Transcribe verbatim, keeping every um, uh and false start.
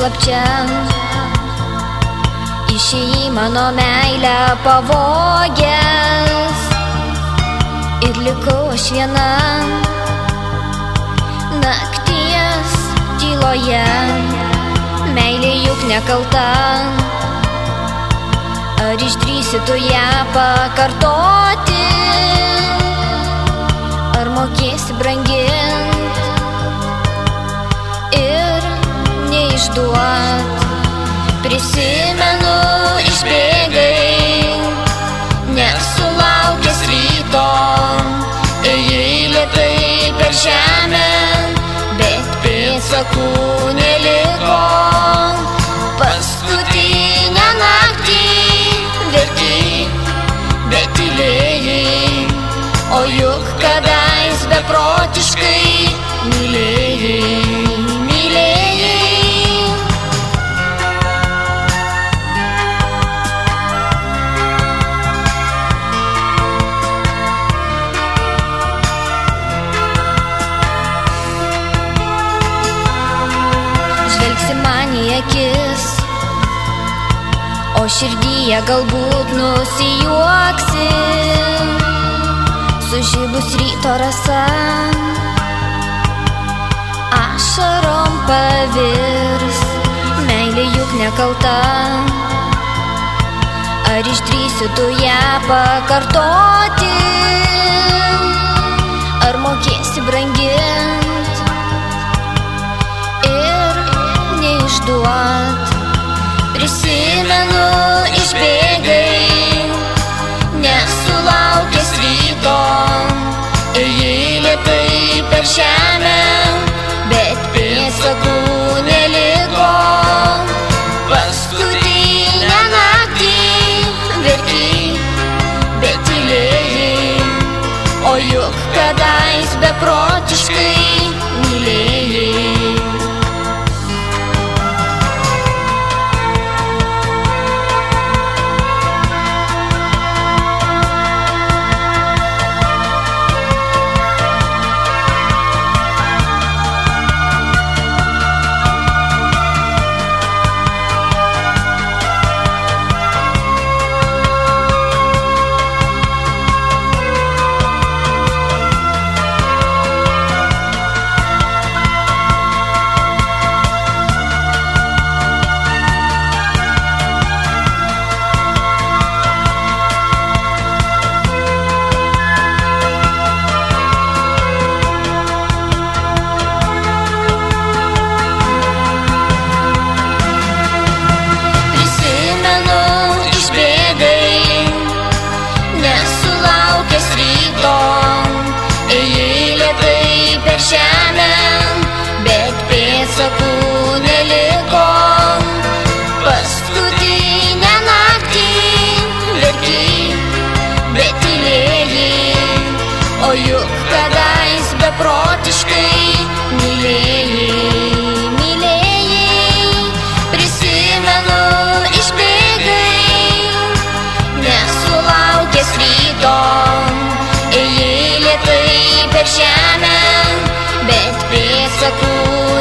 paslapčia, išėjai mano meilę pavogęs, ir likau aš viena nakties tyloje. Meilė juk nekalta, ar išdrįsi tu ją pakartoti, ar mokėsi brangint ir neišduot. Prisimenu, išbėgai, nesulaukęs ryto, ėjai lėtai per žemę, bet pėdsakų neliko. Paskutinę naktį verkei, bet tylėjai, o juk kadais beprotiškai mylėjai, mylėjai. Žvelgsi man į akis, o širdyje galbūt nusijuoksi, sužibus ryto rasa, ašarom pavirs. Meilė juk nekalta, ar išdrįsi tu ją pakartoti, ar mokėsi brangint ir neišduot. Prisimenu, išbėgai, nesulaukęs ryto, ėjai lėtai per žemę, bet pėdsakų neliko. Paskutinę naktį verkei, bet tylėjai, o juk kadais beprotiškai mylėjai. Ėjai lėtai per žemę, bet pėdsakų neliko. Paskutinę naktį verkei, bet tylėjai, o juk kadais beprotiškai mylėjai, mylėjai. Prisimenu, išbėgai, nesulaukęs ryto, ėjai lėtai per žemę, bet pėdsakų